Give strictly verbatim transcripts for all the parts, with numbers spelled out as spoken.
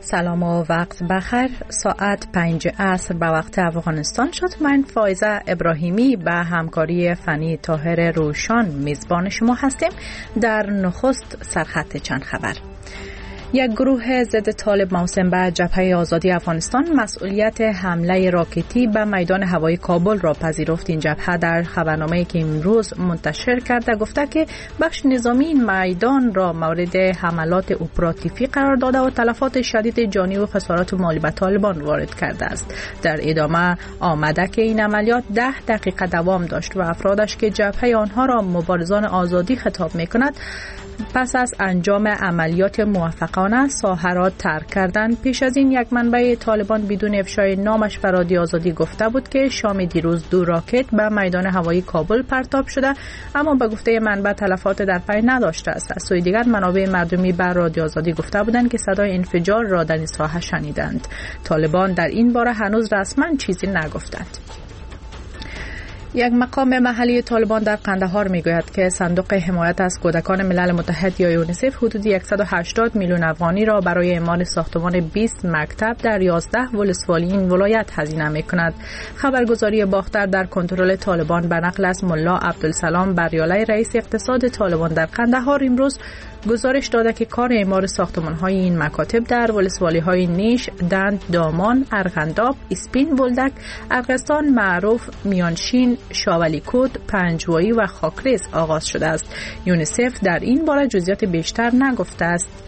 سلام و وقت بخیر. ساعت پنج عصر به وقت افغانستان شد. من فائزه ابراهیمی به همکاری فنی طاهر روشان میزبان شما هستیم. در نخست سرخط چند خبر. یک گروه ضد طالب موسوم به جبهه آزادی افغانستان مسئولیت حمله راکتی به میدان هوایی کابل را پذیرفت. این جبهه در خبرنامه‌ای که امروز منتشر کرده گفته که بخش نظامی این میدان را مورد حملات اپراتیوی قرار داده و تلفات شدید جانی و خسارات مالی به طالبان وارد کرده است. در ادامه آمده که این عملیات ده دقیقه دوام داشت و افرادش که جبهه آنها را مبارزان آزادی خطاب می‌کند پس از انجام عملیات موفقانه ساحه را ترک کردند. پیش از این یک منبع طالبان بدون افشای نامش به رادیو آزادی گفته بود که شام دیروز دو راکت به میدان هوایی کابل پرتاب شده، اما به گفته منبع تلفات در پی نداشته است. از سوی دیگر منابع مردمی به رادیو آزادی گفته بودند که صدای انفجار را در این ساحه شنیدند. طالبان در این باره هنوز رسما چیزی نگفتند. یک مقام محلی طالبان در قندهار میگوید که صندوق حمایت از کودکان ملل متحد یا یونیسف حدود صد و هشتاد میلیون افغانی را برای اعمار ساختمان بیست مکتب در یازده ولسوالی این ولایت هزینه میکند. خبرگزاری باختر در کنترل طالبان به نقل از ملا عبدالسلام بریالی رئیس اقتصاد طالبان در قندهار امروز گزارش داده که کار اعمار ساختمان‌های این مکاتب در ولسوالی‌های نیش، دند، دامان، ارغنداب، اسپین بولدک، ارغستان معروف، میانشین، شاولیکوت، پنجوایی و خاکریز آغاز شده است. یونیسف در این باره جزئیات بیشتر نگفته است.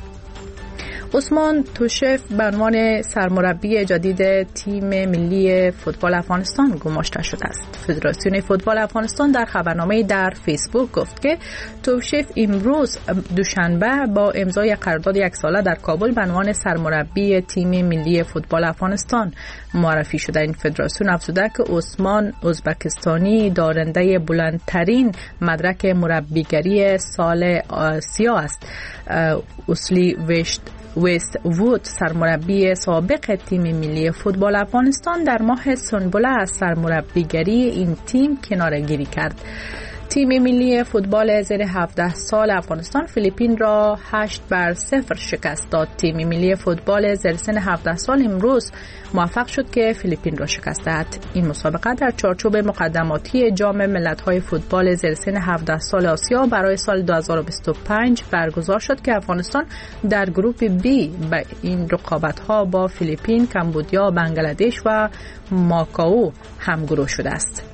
عثمان توشف به عنوان سرمربی جدید تیم ملی فوتبال افغانستان گماشته شده است. فدراسیون فوتبال افغانستان در خبرنامه‌ای در فیسبوک گفت که توشف امروز دوشنبه با امضای قرارداد یک ساله در کابل به عنوان سرمربی تیم ملی فوتبال افغانستان معرفی شده. این فدراسیون افزوده که عثمان ازبکستانی دارنده بلندترین مدرک مربیگری سال آسیا است. اصلی وشت وست وود سرمربی سابق تیم ملی فوتبال افغانستان در ماه سنبله از سرمربیگری این تیم کناره‌گیری کرد. تیم ملی فوتبال زیر هفده سال افغانستان فیلیپین را هشت بر صفر شکست داد. تیم ملی فوتبال زیر سن هفده سال امروز موفق شد که فیلیپین را شکست دهد. این مسابقه در چارچوب مقدماتی جام ملت‌های فوتبال زیر سن هفده سال آسیا برای سال دو هزار و بیست و پنج برگزار شد که افغانستان در گروپ بی به این رقابت‌ها با فیلیپین، کمبودیا، بنگلادش و ماکائو همگروه شده است.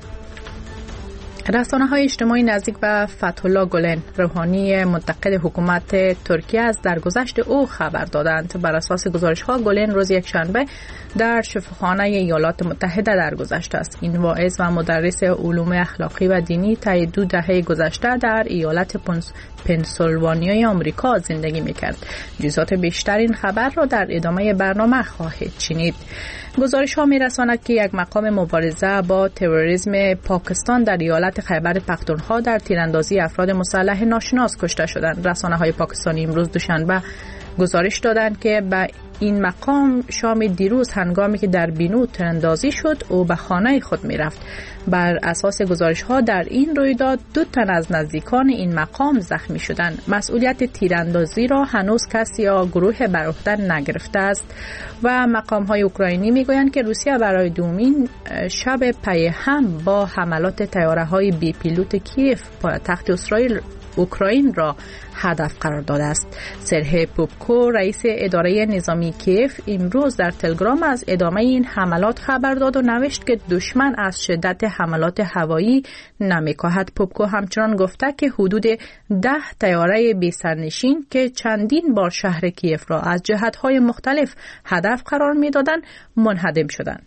رسانه‌های اجتماعی نزدیک به فتح الله گلن، روحانی منتقد حکومت ترکیه از درگذشت او خبر دادند. بر اساس گزارش‌ها گلن روز یکشنبه در شفاخانه ایالات متحده درگذشته است. این واعظ و مدرس علوم اخلاقی و دینی طی دو دهه گذشته در ایالت پنسیلوانیای آمریکا زندگی می‌کرد. جزئیات بیشتر این خبر را در ادامه برنامه خواهید شنید. گزارش ها می رساند که یک مقام مبارزه با تروریسم پاکستان در ایالت خیبر پختونخوا در تیراندازی افراد مسلح ناشناس کشته شدند. رسانه های پاکستانی امروز دوشنبه گزارش دادند که به این مقام شام دیروز هنگامی که در بینو تیراندازی شد او به خانه خود می رفت. بر اساس گزارش ها در این رویداد دو تن از نزدیکان این مقام زخمی شدند. مسئولیت تیراندازی را هنوز کسی یا گروه بر عهده نگرفته است و مقام های اوکراینی می گویند که روسیه برای دومین شب پی هم با حملات طیاره های بی پیلوت کیف پایتخت اسرائیل اوکراین را هدف قرار داده است. سرهی پوپکو رئیس اداره نظامی کیف امروز در تلگرام از ادامه این حملات خبر داد و نوشت که دشمن از شدت حملات هوایی نمی‌کاهد. پوپکو همچنان گفته که حدود ده طیاره بی سرنشین که چندین بار شهر کیف را از جهت‌های مختلف هدف قرار می‌دادند منهدم شدند.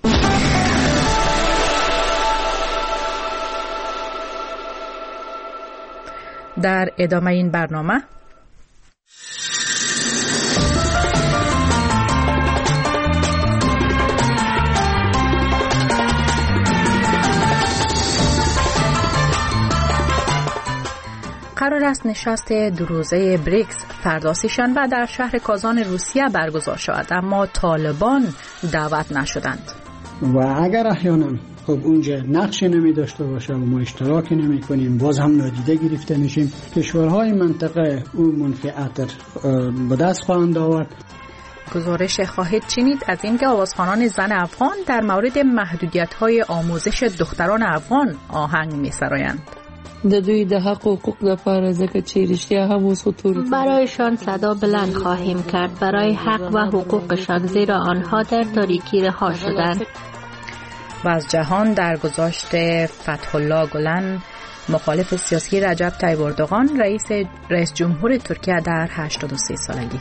در ادامه این برنامه قرار است نشست دو روزه بریکس فردا سه‌شنبه در شهر کازان روسیه برگزار شود، اما طالبان دعوت نشدند. و اگر احیانا خب اونجا نقشی نمی داشته باشه و ما اشتراکی نمی کنیم، باز هم نادیده گرفته میشیم. کشورهای منطقه اون منفعت به دست خواهند آورد. گزارش خواهید شنید از اینکه آوازخوانان زن افغان در مورد محدودیت‌های آموزش دختران افغان آهنگ می‌سرایند. د دوی د حق و حقوق لپاره ځکه چې رښتیا هم اوس خطور برایشان صدا بلند خواهیم کرد برای حق و حقوقشان، زیرا آنها در تاریکی رها شدند. و از جهان در گذشت فتح الله گلن، مخالف سیاسی رجب طیب اردوغان، رئیس رئیس جمهور ترکیه در هشتاد و سه سالگی.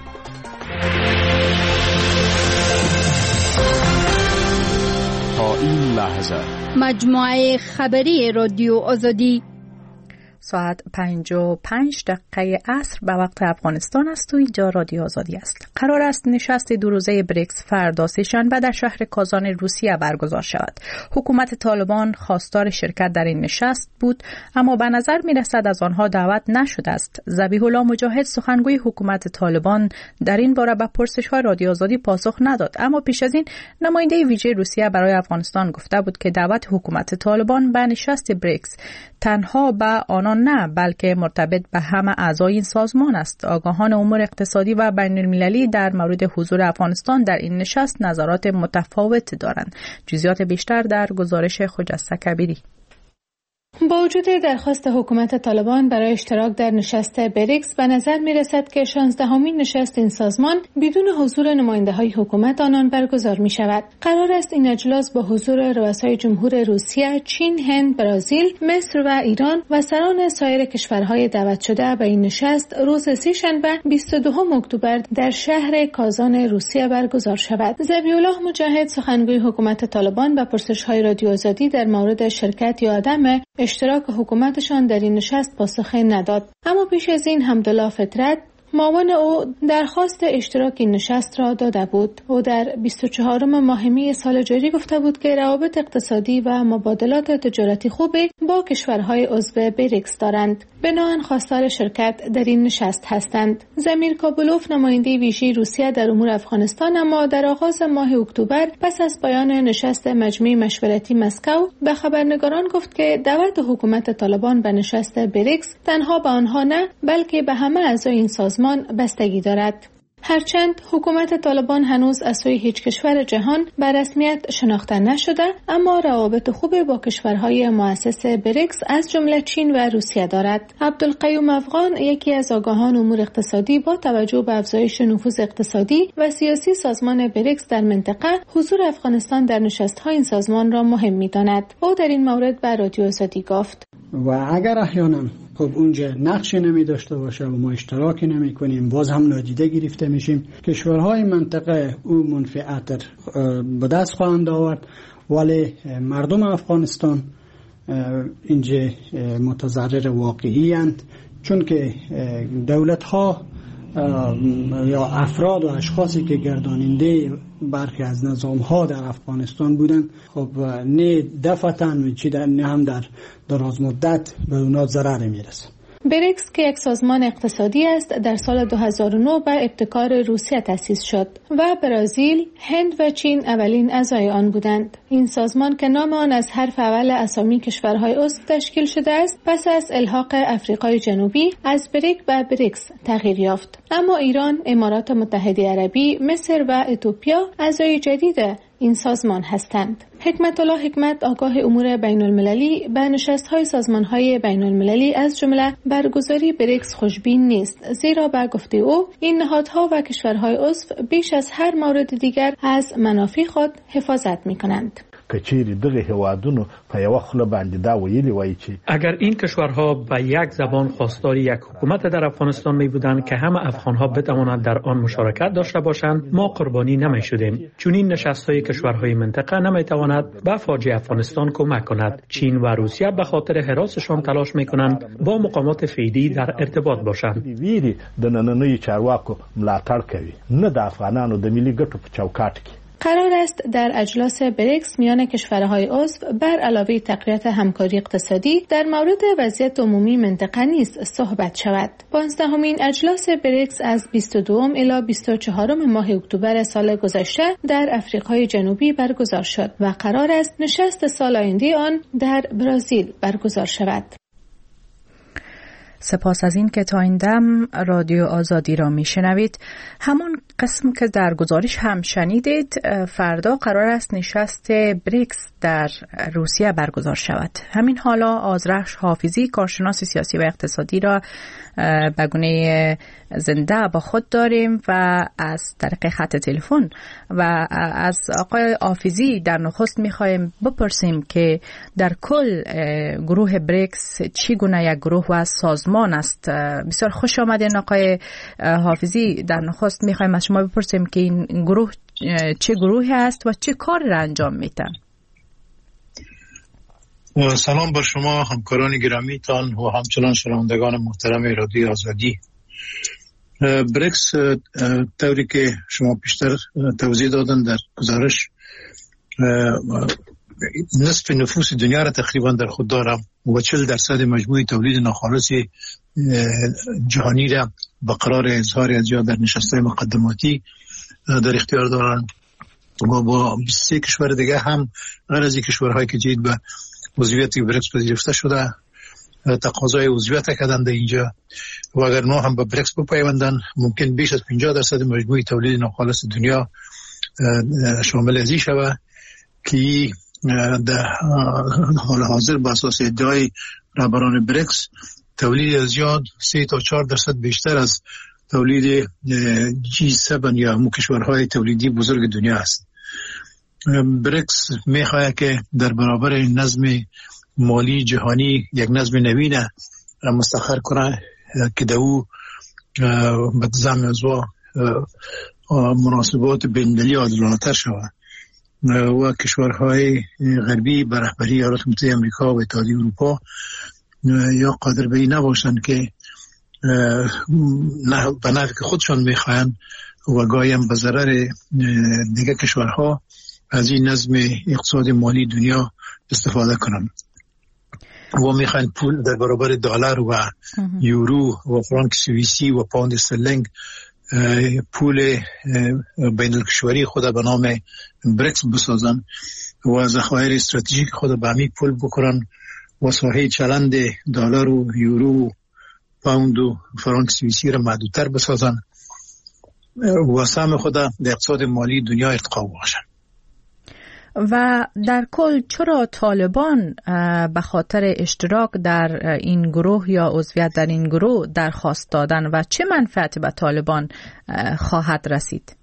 تا این لحظه مجموعه خبری رادیو آزادی ساعت پنج و پنج دقیقه عصر به وقت افغانستان است و اینجا رادیو آزادی است. قرار است نشست دو روزه بریکس فردا سه‌شنبه در شهر کازان روسیه برگزار شود. حکومت طالبان خواستار شرکت در این نشست بود، اما به نظر می رسد از آنها دعوت نشده است. ذبیح الله مجاهد سخنگوی حکومت طالبان در این باره به پرسش‌های رادیو آزادی پاسخ نداد، اما پیش از این نماینده ویژه روسیه برای افغانستان گفته بود که دعوت حکومت طالبان به نشست بریکس تنها به آنان نه بلکه مرتبط به همه اعضای این سازمان است. آگاهان امور اقتصادی و بین المللی در مورد حضور افغانستان در این نشست نظرات متفاوت دارند. جزئیات بیشتر در گزارش خجسته کبیری. با وجود درخواست حکومت طالبان برای اشتراک در نشست بریکس، به نظر می رسد که شانزدهمین نشست این سازمان بدون حضور نماینده های حکومت آنان برگزار می شود. قرار است این اجلاس با حضور رؤسای جمهور روسیه، چین، هند، برزیل، مصر و ایران و سران سایر کشورهای دعوت شده به این نشست روز سه‌شنبه بیست و دوم اکتبر در شهر کازان روسیه برگزار شود. ذبیح الله مجاهد سخنگوی حکومت طالبان به پرسش‌های رادیو آزادی در مورد شرکت یا عدم اشتراک حکومتشان در این نشست پاسخ نداد، اما پیش از این حمدالله فطرت معاون او درخواست اشتراک این نشست را داده بود. او در بیست و چهارم ماه می سال جاری گفته بود که روابط اقتصادی و مبادلات تجارتی خوبی با کشورهای عضو بریکس دارند، بنابراین خواستار شرکت در این نشست هستند. زمیر کابلوف نماینده ویژه روسیه در امور افغانستان اما در آغاز ماه اکتبر پس از پایان نشست مجمع مشورتی مسکو به خبرنگاران گفت که دعوت حکومت طالبان به نشست بریکس تنها به آنها نه بلکه به همه اعضای این سازمان بستگی دارد. هرچند حکومت طالبان هنوز از سوی هیچ کشور جهان به رسمیت شناخته نشده، اما روابط خوب با کشورهای مؤسس بریکس از جمله چین و روسیه دارد. عبدالقیوم افغان، یکی از آگاهان امور اقتصادی، با توجه به افزایش نفوذ اقتصادی و سیاسی سازمان بریکس در منطقه، حضور افغانستان در نشست‌های این سازمان را مهم می‌داند. او در این مورد به رادیو آزادی گفت: و اگر احیانا خب اونجا نقشی نمی داشته باشه و ما اشتراکی نمی کنیم، باز هم نادیده گرفته میشیم. کشورهای منطقه او منفعت به دست خواهند آورد، ولی مردم افغانستان اینجا متضرر واقعی اند، چون که دولت ها یا افراد و اشخاصی که گرداننده برخی از نظام ها در افغانستان بودن، خب نه دفعتاً چی در نه هم در دراز مدت به اونا ضرر میرسه. بریکس که یک سازمان اقتصادی است در سال دو هزار و نه به ابتکار روسیه تأسیس شد و برزیل، هند و چین اولین اعضای آن بودند. این سازمان که نام آن از حرف اول اسامی کشورهای عضو تشکیل شده است، پس از الحاق افریقای جنوبی از بریک به بریکس تغییر یافت. اما ایران، امارات متحده عربی، مصر و اتیوپیا اعضای جدید این سازمان هستند. حکمت الله حکمت، آگاه امور بین المللی، به نشست‌های سازمان‌های بین المللی از جمله برگزاری بریکس خوشبین نیست، زیرا به گفته او این نهادها و کشورهای عضو بیش از هر مورد دیگر از منافع خود حفاظت می‌کنند. کچیری دغه هوادونو په یو خله باندې دا ویلی وای چې اگر این کشورها به یک زبان خواستار یک حکومت در افغانستان می بودند که همه افغانها بتوانند در آن مشارکت داشته باشند، ما قربانی نمی شدیم، چون این نشست‌های کشورهای منطقه نمی تواند به فاجعه افغانستان کمک کند. چین و روسیه به خاطر حراسشان تلاش می کنند با مقامات فعلی در ارتباط باشند. ویری د نننوي چارواکو ملاتړ کوي، نه د افغانانو د ملي ګټو په چوکاټ کې. قرار است در اجلاس بریکس میان کشورهای عضو بر علاوه تقویت همکاری اقتصادی در مورد وضعیت عمومی منطقه نیز صحبت شود. پانزدهمین اجلاس بریکس از بیست و دو الی بیست و چهار ماه اکتبر سال گذشته در آفریقای جنوبی برگزار شد و قرار است نشست سال آینده آن در برزیل برگزار شود. سپاس از این که تا این دم رادیو آزادی را میشنوید. همون قسم که در گزارش هم شنیدید، فردا قرار است نشست بریکس در روسیه برگزار شود. همین حالا آذرخش حافظی، کارشناس سیاسی و اقتصادی را به گونه زنده با خود داریم و از طریق خط تلفن و از آقای حافظی در نخست می‌خوایم بپرسیم که در کل گروه بریکس چگونه یک گروه و سازمان است. بسیار خوش آمدین آقای حافظی. در نخست می‌خوایم از شما بپرسیم که این گروه چه گروهی است و چه کاری را انجام می‌دهد. سلام بر شما همکاران گرامیتان و همچنان شنوندگان محترم رادیو آزادی. بریکس طوری که شما پیشتر توضیح دادن در گزارش نصف نفوس دنیا را تقریبا در خود دارم و چهل درصد مجموع تولید ناخالص جهانی را به قرار اظهار از یا در نشست‌های مقدماتی در اختیار دارند و با بیست و سه کشور دیگه هم غیر از کشورهایی که جدید به عضویت بریکس پذیرفته شده تقاضای عضویت کردند اینجا و اگر نه هم به بریکس بپیوندن ممکن بیش از پنجاه درصد مجموع تولید ناخالص دنیا شامل ازی شود که در حال حاضر با اساس ادعای رهبران بریکس تولید از زیاد سه تا چهار درصد بیشتر از تولید جی هفت یا همون کشورهای تولیدی بزرگ دنیا است. بریکس میخواهد که در برابر نظم مالی جهانی یک نظم نوینه مستقر کنه که در او به ضمن ازوا مناسبات بین‌المللی عادلانه‌تر شود و کشورهای غربی به رهبری ایالات متحده آمریکا و اتحادیه اروپا یا قادر به این نباشند که به نحوی که خودشان میخواهند و گاهی هم به ضرر دیگر کشورها از این نظم اقتصاد مالی دنیا استفاده کنند و میخواهند پول در برابر دلار و یورو و فرانک سوئیسی و پوند استرلینگ پول بین الکشوری خود به نام بریکس بسازن و ذخایر استراتژیک خود به همین پول بکنن و ساحه چلند دلار و یورو پوند و فرانک سوئیسی را محدودتر بسازن و سهم خود در اقتصاد مالی دنیا ارتقا باشن. و در کل چرا طالبان به خاطر اشتراک در این گروه یا عضویت در این گروه درخواست دادن و چه منفعتی به طالبان خواهد رسید؟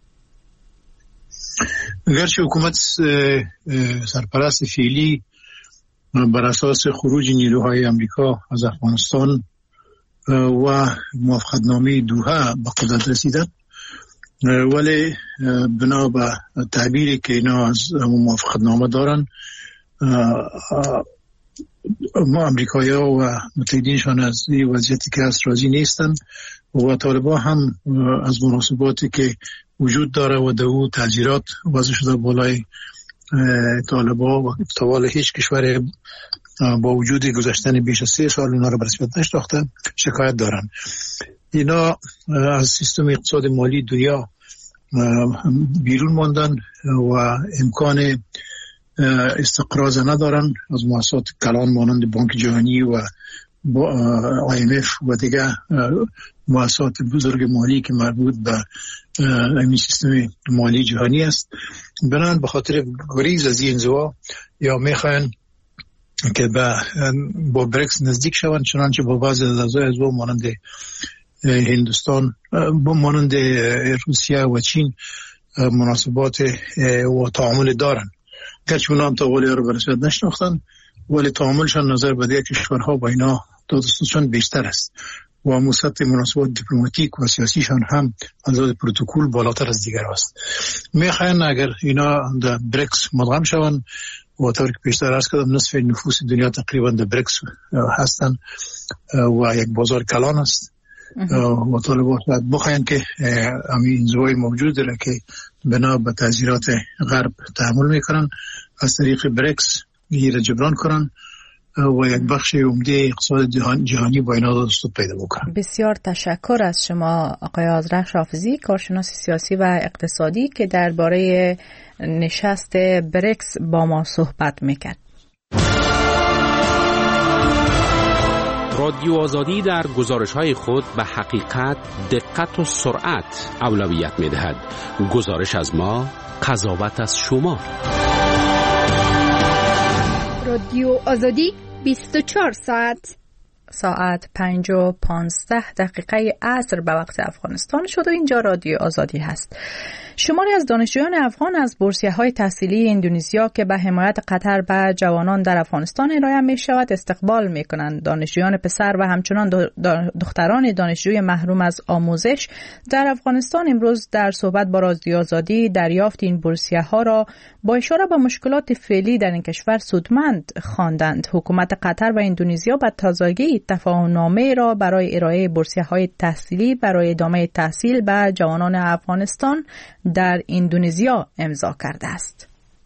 اگرچه حکومت سرپرست فعلی بر اساس خروج نیروهای امریکا از افغانستان و موافقتنامه دوحه به قدرت رسیدن، ولی بنا به تعبیری که اینا از موافقتنامه دارن ما امریکایی ها و متحدینشان از این وضعیتی که هست راضی نیستن و طالبان هم از مناسباتی که وجود داره و دو تاجیرات وضع شده بالای طالبان و طوال هیچ کشور با وجود گذشتن بیش از سه سال اونا رو به رسمیت نشناخته شکایت دارن. اینا از سیستم اقتصاد مالی دنیا بیرون ماندن و امکان استقراض ندارن از مؤسسات کلان مانند بانک جهانی و آی ام اف و دیگه مؤسسات بزرگ مالی که مربوط به این سیستم مالی جهانی است. بنان به خاطر گریز از این انزوا یا میخواین که با با بریکس نزدیک شوند، چنانچه با بعض از اعضای از او مانند هندوستان با مانند روسیه و چین مناسبات و تعامل دارن، گرچه اونا هم تعاملی رو به رسمیت نشناختن ولی تعاملشان نظر به دیگر کشورها با اینا دادستانشان بیشتر است و مسطح مناسبات دیپلماتیک و سیاسیشان هم از نظر پروتکل بالاتر از دیگر است. میخواین اگر اینا در بریکس مدغم شوند و طوری که پیشتر عرض کردم نصف نفوس دنیا تقریبا در بریکس هستند و یک بازار کلان است و طالبان باید بخواین که همین انزوای موجود داره که بنا به تاثیرات غرب تحمل میکنن از طریق بریکس این را جبران کنن و یک بخش عمده اقتصاد جهانی با اینا دست پیدا بکنن. بسیار تشکر از شما آقای آذرخش حافظی، کارشناس سیاسی و اقتصادی که درباره نشست بریکس با ما صحبت میکرد. رادیو آزادی در گزارش‌های خود به حقیقت، دقت و سرعت اولویت می‌دهد. گزارش از ما، قضاوت از شما. رادیو آزادی بیست و چهار ساعت. ساعت پنج و پانزده دقیقه عصر به وقت افغانستان شد و اینجا رادیو آزادی هست. شماری از دانشجویان افغان از بورسیه‌های تحصیلی اندونزیا که به حمایت قطر به جوانان در افغانستان ارائه می شود استقبال می کنند. دانشجویان پسر و همچنان دختران دانشجوی محروم از آموزش در افغانستان امروز در صحبت با رادیو آزادی دریافت این بورسیه‌ها را با اشاره به مشکلات فعلی در این کشور سودمند خواندند. حکومت قطر و اندونزیا به تازگی تفاهم‌نامه را برای ارائه بورسیه‌های تحصیلی برای ادامه تحصیل به جوانان افغانستان در اندونزیا امضا کرده است.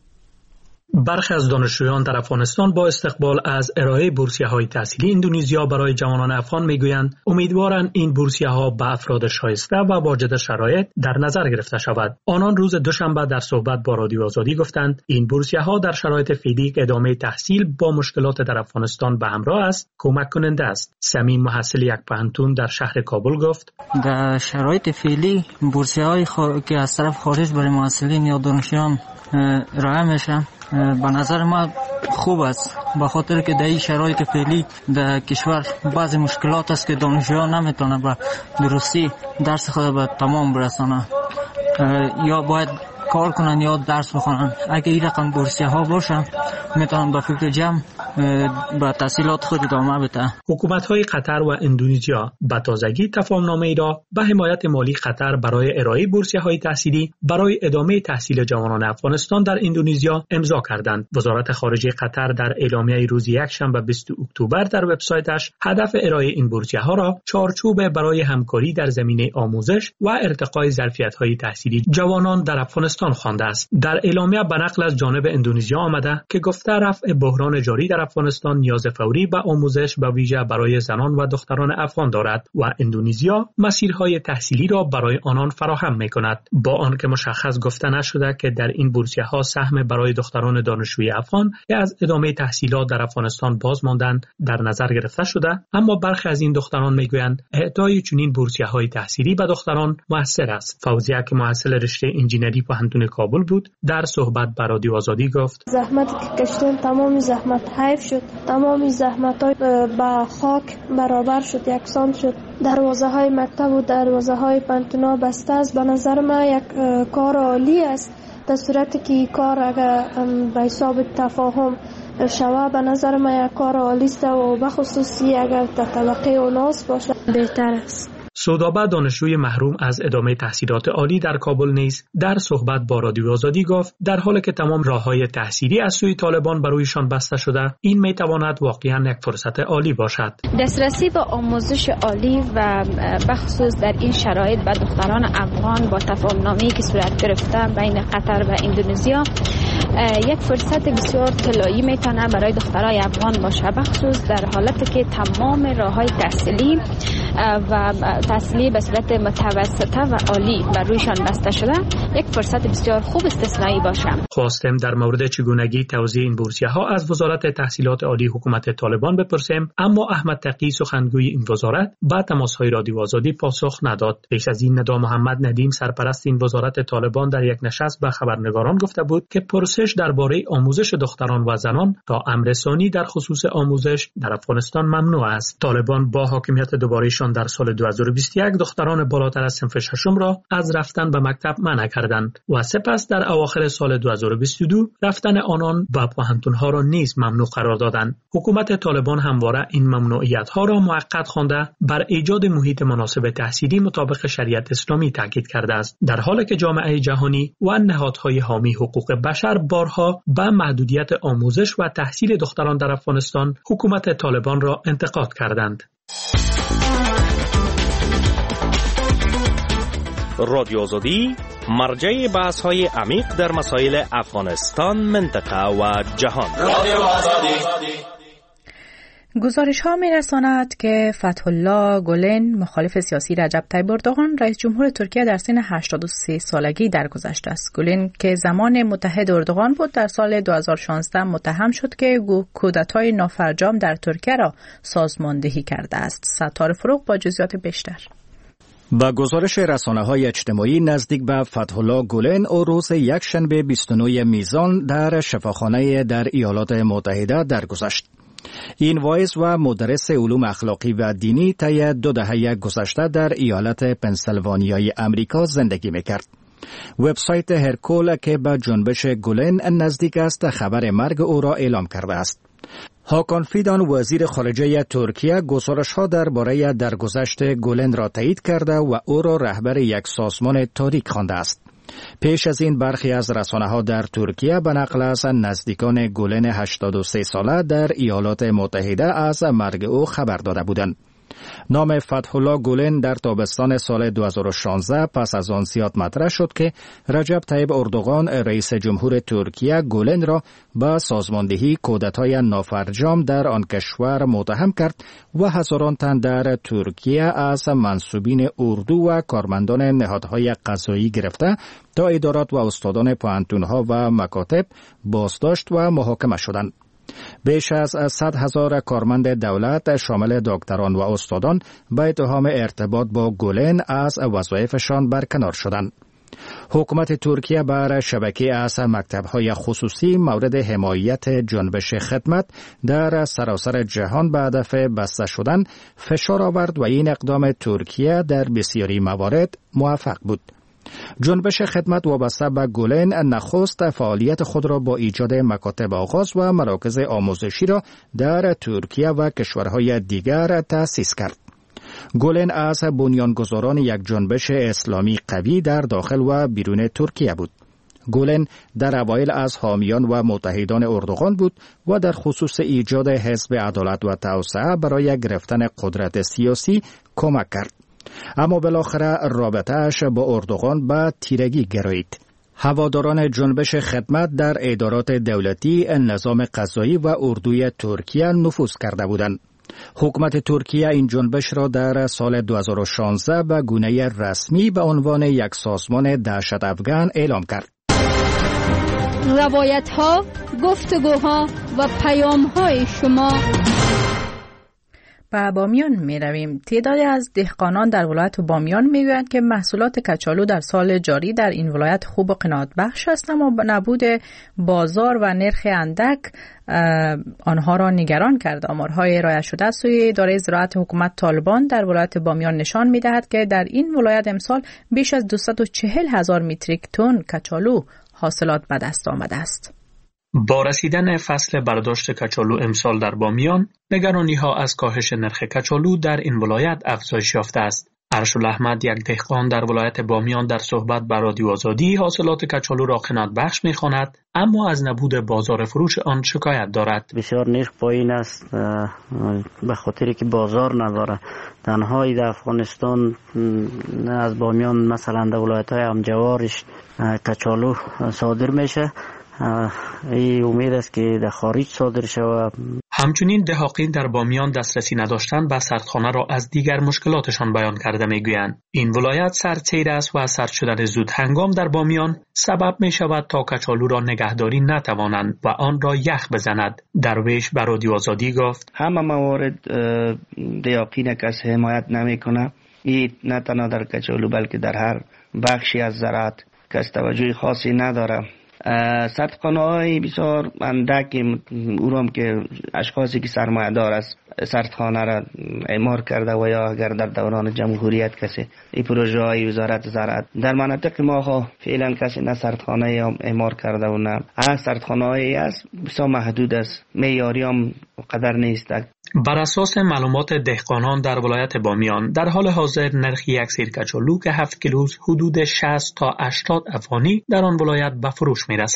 برخی از دانشجویان در افغانستان با استقبال از ارائه بورسیه‌های تحصیلی اندونزیا برای جوانان افغان میگویند امیدوارند این بورسیه‌ها به افراد شایسته و واجد شرایط در نظر گرفته شود. آنان روز دوشنبه در صحبت با رادیو آزادی گفتند این بورسیه‌ها در شرایط فعلی ادامه تحصیل با مشکلات در افغانستان به همراه است کمک کننده است. سمیم محصل یک پانتون در شهر کابل گفت در شرایط فعلی بورسیه‌های خو... که از طرف خارج برای محصلین یا دانشجویان ارائه میشن به نظر ما خوب است، به خاطر که در این شرایط فعلی در کشور بعضی مشکلات است که دانشجویان نمیتونه به درستی درس خود به تمام برسانه، یا باید کار کنن یا درس بخونن. اگه این رقم بورسیه ها باشن میتونن به فکر جمع به تحصیلات خود ادامه بده. حکومت‌های قطر و اندونزیا به تازگی تفاهم‌نامه‌ای را به حمایت مالی قطر برای ارائه بورسیه‌های تحصیلی برای ادامه تحصیل جوانان افغانستان در اندونزیا امضا کردند. وزارت خارجه قطر در اعلامیه روز یکشنبه بیستم اکتبر در وبسایتش هدف ارائه این بورسیه‌ها را چارچوب برای همکاری در زمینه آموزش و ارتقای ظرفیت‌های تحصیلی جوانان در افغانستان خوانده است. در اعلامیه به نقل از جانب اندونزیا آمده که گفته رفع بحران جاری در افغانستان نیاز فوری به آموزش به ویژه برای زنان و دختران افغان دارد و اندونزیا مسیرهای تحصیلی را برای آنان فراهم می‌کند. با آنکه مشخص گفته نشده که در این بورسیه‌ها سهم برای دختران دانشجوی افغان که از ادامه تحصیلات در افغانستان باز ماندند در نظر گرفته شده، اما برخی از این دختران میگویند اعطای چنین بورسیه‌های تحصیلی به دختران موثر است. فوزیه که محصل رشته انجینری پانتون کابل بود در صحبت با رادیو آزادی گفت زحمتی که کشیدیم تمام زحمت حیف شد، تمام زحمت‌های با خاک برابر شد، یکسان شد. دروازه های مکتب و دروازه های پانتونا بسته است. به نظر من یک کار عالی است. در صورتی که این کار اگر به حساب تفاهم شوه به نظر من یک کار عالی است و بخصوصی اگر در طبقه اوناس باشه بهتر است. سودابه دانشجوی محروم از ادامه تحصیلات عالی در کابل نیز در صحبت با رادیو آزادی گفت در حالی که تمام راه‌های تحصیلی از سوی طالبان بر رویشان بسته شده، این میتواند واقعاً یک فرصت عالی باشد. دسترسی به آموزش عالی و بخصوص در این شرایط به دختران افغان با تفاهم‌نامه‌ای که صورت گرفته بین قطر و اندونزیا یک فرصت بسیار طلایی میتونه برای دخترای افغان باشه، بخصوص در حالتی که تمام راه‌های تحصیلی و تحصیلی به صورت متوسطه و عالی بر رویشان بسته شده، یک فرصت بسیار خوب استثنایی باشه. خواستم در مورد چگونگی توزیع این بورسیه‌ها از وزارت تحصیلات عالی حکومت طالبان بپرسیم، اما احمد تقی سخنگوی این وزارت با تماس‌های رادیو آزادی پاسخ نداد. پیش از این ندا محمد ندیم سرپرست این وزارت طالبان در یک نشست با خبرنگاران گفته بود که پرسش درباره آموزش دختران و زنان تا امر ثانی در خصوص آموزش در افغانستان ممنوع است. طالبان با حاکمیت دوباره‌شان در سال دو هزار و بیست و یک دختران بالاتر از صنف ششم را از رفتن به مکتب منع کردند و سپس در اواخر سال دو هزار و بیست و دو رفتن آنان به پوهنتون‌ها را نیز ممنوع قرار دادند. حکومت طالبان همواره این ممنوعیت‌ها را موقت خوانده بر ایجاد محیط مناسب تحصیلی مطابق شریعت اسلامی تاکید کرده است، در حالی که جامعه جهانی و نهادهای حامی حقوق بشر بارها به محدودیت آموزش و تحصیل دختران در افغانستان حکومت طالبان را انتقاد کردند. رادیو آزادی مرجع بحث‌های عمیق در مسائل افغانستان، منطقه و جهان. رادیو آزادی. گزارش ها می رساند که فتح الله گولن مخالف سیاسی رجب طیب اردوغان رئیس جمهور ترکیه در سن هشتاد و سه سالگی درگذشته است. گولن که زمان متحد اردوغان بود در سال دو هزار و شانزده متهم شد که کودتای نافرجام در ترکیه را سازماندهی کرده است. ستار فروغ با جزئیات بیشتر. با گزارش رسانه‌های اجتماعی نزدیک به فتح الله گولن او روز یکشنبه بیست و نه میزان در شفاخانه در ایالات متحده درگذشت. این واعظ و مدرس علوم اخلاقی و دینی طی دو دهه گذشته در ایالت پنسیلوانیای امریکا زندگی میکرد. وبسایت هرکول که به جنبش گولن نزدیک است خبر مرگ او را اعلام کرده است. هاکان فیدان وزیر خارجه ترکیه گزارش‌ها درباره درگذشت گولن را تایید کرده و او را رهبر یک سازمان تاریک خوانده است. پیش از این برخی از رسانه‌ها در ترکیه به نقل از نزدیکان گولن هشتاد و سه ساله در ایالات متحده از مرگ او خبر داده بودند. نام فتح الله گولن در تابستان سال دو هزار و شانزده پس از آن زیاد مطرح شد که رجب طیب اردوغان رئیس جمهور ترکیه گولن را به سازماندهی کودتای نافرجام در آن کشور متهم کرد و هزاران تن در ترکیه از منصوبین اردو و کارمندان نهادهای قضایی گرفته تا ادارات و استادان پوهنتون‌ها و مکاتب بازداشت و محاکمه شدند. بیش از صد هزار کارمند دولت شامل دکتران و استادان به اتهام ارتباط با گولن از وظایفشان برکنار شدند. حکومت ترکیه بر شبکه از مکتب‌های خصوصی مورد حمایت جنبش خدمت در سراسر جهان به هدف بسته شدن فشار آورد و این اقدام ترکیه در بسیاری موارد موفق بود. جنبش خدمت وابسته به گولن نخست فعالیت خود را با ایجاد مکاتب آغاز و مراکز آموزشی را در ترکیه و کشورهای دیگر تأسیس کرد. گولن از بنیانگذاران یک جنبش اسلامی قوی در داخل و بیرون ترکیه بود. گولن در اوایل از حامیان و متحدان اردوغان بود و در خصوص ایجاد حزب عدالت و توسعه برای گرفتن قدرت سیاسی کمک کرد. اما بالاخره رابطه‌اش با اردوغان به تیرگی گرایید. هواداران جنبش خدمت در ادارات دولتی، نظام قضایی و اردوی ترکیه نفوذ کرده بودند. حکومت ترکیه این جنبش را در سال دو هزار و شانزده به گونه رسمی به عنوان یک سازمان دهشت افکن اعلام کرد. روایت‌ها، گفتگوها و پیام‌های شما. به بامیان می رویم. تعدادی از دهقانان در ولایت بامیان می گویند که محصولات کچالو در سال جاری در این ولایت خوب و قناعت بخش است، اما نبود بازار و نرخ اندک آنها را نگران کرد. آمارهای ارائه شده از سوی اداره زراعت حکومت طالبان در ولایت بامیان نشان می دهد که در این ولایت امسال بیش از دویست و چهل هزار متریک تن کچالو حاصلات به دست آمده است. با رسیدن فصل برداشت کچالو امسال در بامیان، نگرانی‌ها از کاهش نرخ کچالو در این ولایت افزایش یافته است. ارشد احمد، یک دهقان در ولایت بامیان، در صحبت با رادیو آزادی حاصلات کچالو را قناعت بخش می‌خواند، اما از نبود بازار فروش آن شکایت دارد. بسیار نرخ پایین است به خاطری که بازار نداره. تنهایی در افغانستان از بامیان مثلا در ولایت‌های همجوارش کچالو صادر میشه. این امید است که در خارج صادر شود. همچنین دهاقین در بامیان دسترسی نداشتن به سردخانه را از دیگر مشکلاتشان بیان کرده میگویند. این ولایت سردسیر است و سرد شدن زود هنگام در بامیان سبب می شود تا کچالو را نگهداری نتوانند و آن را یخ بزند. درویش بر رادیو آزادی گفت همه موارد دهاقین کس حمایت نمی کنه. این نه تنها در کچالو بلکه در هر بخشی از زراعت کس توجه خاصی نداره. سردخانه های بسیار اندک او را که اشخاصی که سرمایه دار است سردخانه را اعمار کرده و یا اگر در دوران جمهوریت کسی این پروژه های وزارت زراعت در مناطق ما ها فعلا کسی نه سردخانه اعمار کرده و نه از سردخانه های است بسیار محدود است، معیاری هم قدر نیست. بر اساس معلومات دهقانان در ولایت بامیان در حال حاضر نرخ یک سیر کچالو که هفت کیلو حدود شصت تا هشتاد افغانی در آن ولایت به فروش می رسد.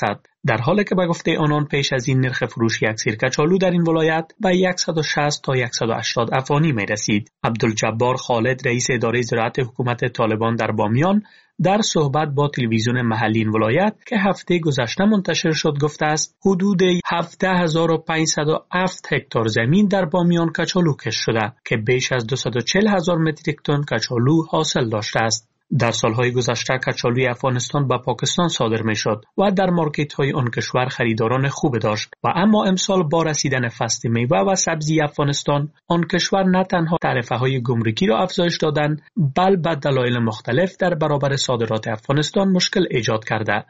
در حالی که به گفته آنان پیش از این نرخ فروش یک سیر کچالو در این ولایت به صد و شصت تا صد و هشتاد افغانی می رسید. عبدالجبار خالد رئیس اداره زراعت حکومت طالبان در بامیان در صحبت با تلویزیون محلی این ولایت که هفته گذشته منتشر شد گفته است حدود هفده هزار و پانصد و هفت هکتار زمین در بامیان کچالو کشت شده که بیش از دویست و چهل هزار متریک تن کچالو حاصل داشته است. در سالهای گذشته کچالوی افغانستان به پاکستان صادر می شد و در مارکت های آن کشور خریداران خوب داشت و اما امسال با رسیدن فصل میوه و سبزی افغانستان آن کشور نه تنها تعرفه های گمرکی را افزایش دادند بل به دلایل مختلف در برابر صادرات افغانستان مشکل ایجاد کرده.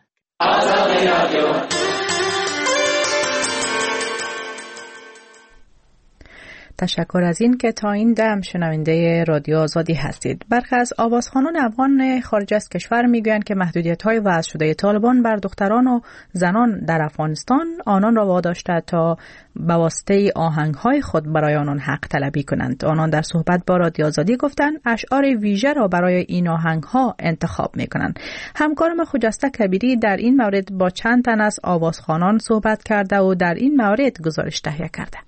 تشکر از این که تا این دم شنونده رادیو آزادی هستید. برخی از آوازخوانان افغان خارج از کشور میگویند که محدودیت‌های وضع شده طالبان بر دختران و زنان در افغانستان آنان را واداشته تا به واسطه آهنگ‌های خود برای آنان حق طلبی کنند. آنان در صحبت با رادیو آزادی گفتند اشعار ویژه را برای این آهنگ‌ها انتخاب می‌کنند. همکارم خجسته کبیری در این مورد با چند تن از آوازخوانان صحبت کرده و در این مورد گزارش تهیه کرده.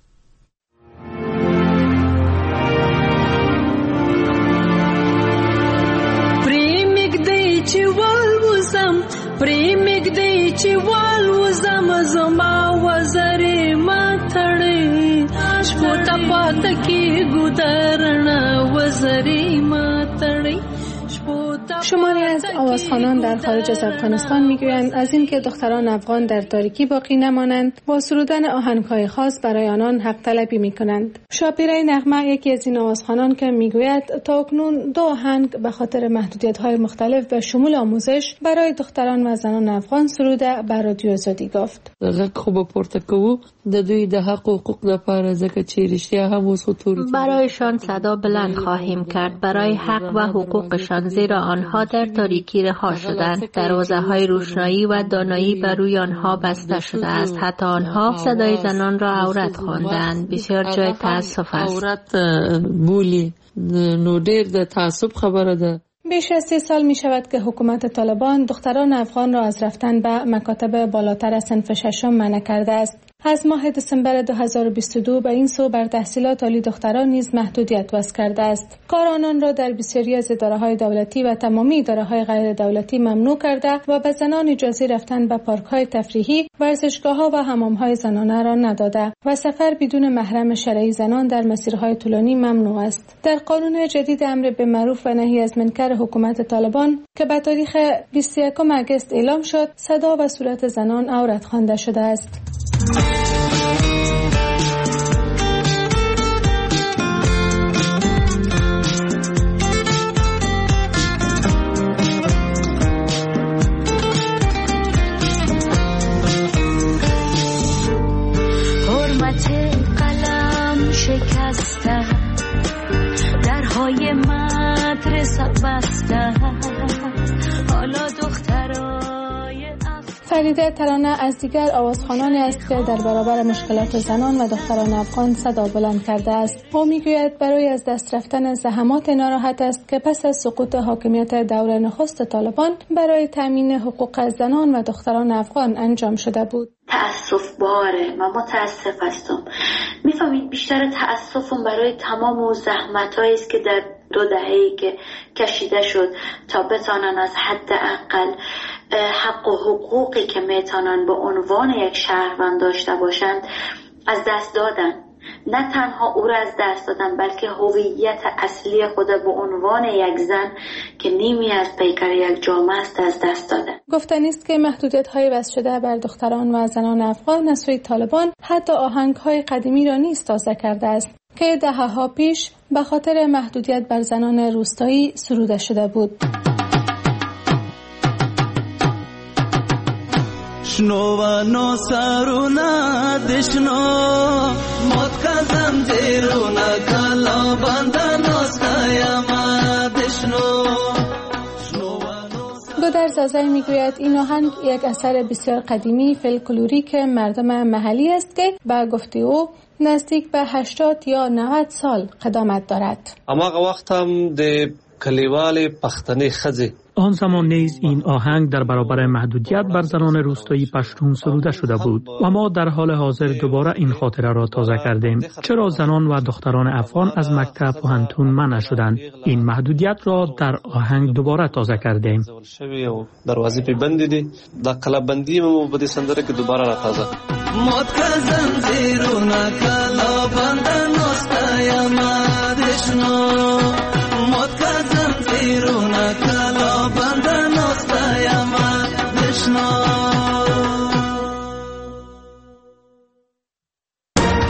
چې والوزم پرې مګدې چې والوزم زما وزرې ما تړې شپو ته پاته کېږو درنه وزرې ما تړې. شماری از آوازخوانان در خارج از افغانستان میگویند از اینکه دختران افغان در تاریکی باقی نمانند با سرودن آهنگ‌های خاص برای آنان حق طلبی میکنند. شاپیره نغمه یکی از این آوازخوانان که میگوید تا اکنون دو آهنگ به خاطر محدودیت‌های مختلف به شمول آموزش برای دختران و زنان افغان سروده بر رادیو آزادی گفت. غږ خوب پورته کوو د دوی د حق و حقوق لپاره ځکه چې رښتیا هم اوس برایشان صدا بلند خواهیم کرد برای حق و حقوقشان، زیرا آنها در تاریکی رها شدند. دروازه‌های روشنایی و دانایی بر روی آنها بسته شده است. حتی آنها صدای زنان را عورت خواندند. بسیار جای تأسف است. عورت بولی نو ډیر د تعصب خبره ده. بیش از سی سال می شود که حکومت طالبان دختران افغان را از رفتن به مکاتب بالاتر از صنف ششم منع کرده است. از ماه دسامبر دو هزار و بیست و دو به این سو بر تحصیلات عالی دختران نیز محدودیت وضع کرده است. کار آنان را در بسیاری از اداره‌های دولتی و تمامی اداره‌های غیر دولتی ممنوع کرده و به زنان اجازه رفتن به پارک‌های تفریحی، ورزشگاه‌ها و حمام‌های زنانه را نداده و سفر بدون محرم شرعی زنان در مسیرهای طولانی ممنوع است. در قانون جدید امر به معروف و نهی از منکر حکومت طالبان که به تاریخ بیست و یکم آگوست اعلام شد، صدا و صورت زنان عورت خوانده شده است. حرمت قلم شکسته، درهای مدرسه بسته، حالا دخترای فریده ترانه از دیگر آوازخوانانی است که در برابر مشکلات زنان و دختران افغان صدا بلند کرده است. او میگوید برای از دست رفتن زحمات ناراحت است که پس از سقوط حاکمیت دور نخست طالبان برای تامین حقوق زنان و دختران افغان انجام شده بود. تأسف باره، من متاسف هستم. میفهمید بیشتر تأسفم برای تمام و زحمت‌هایی است که در دو دهه‌ای که کشیده شد تا بتانن از حداقل حق و حقوقی که میتونن به عنوان یک شهروند داشته باشند از دست دادن. نه تنها او را از دست دادن بلکه هویت اصلی خود به عنوان یک زن که نیمی از پیکر یک جامعه است از دست دادن. گفتنی است که محدودیت‌های وضع شده بر دختران و زنان افغان از سوی طالبان حتی آهنگ‌های قدیمی را نیز تازه کرده است که دهه‌ها پیش به خاطر محدودیت بر زنان روستایی سروده شده بود. شنوانو سرونا دشنو موت کا زنجیرونا کلا بندنو سایما دشنو. گودر زازای میگوید این آهنگ یک اثر بسیار قدیمی فولکلوریک مردم محلی است که به گفته او نزدیک به هشتاد یا نود سال قدامت دارد. اما هغه وخت هم د کلیوال پښتنې ښځې. آن زمان نیز این آهنگ در برابر محدودیت بر زنان روستایی پشتون سروده شده بود و ما در حال حاضر دوباره این خاطره را تازه کردیم. چرا زنان و دختران افغان از مکتب و هنتون منع شدند؟ این محدودیت را در آهنگ دوباره تازه کردیم. دروازې په بندې دي، دا کلابندي مو په دې سندره کې دوباره را تازه. موت کا زنجیرونه کلا بند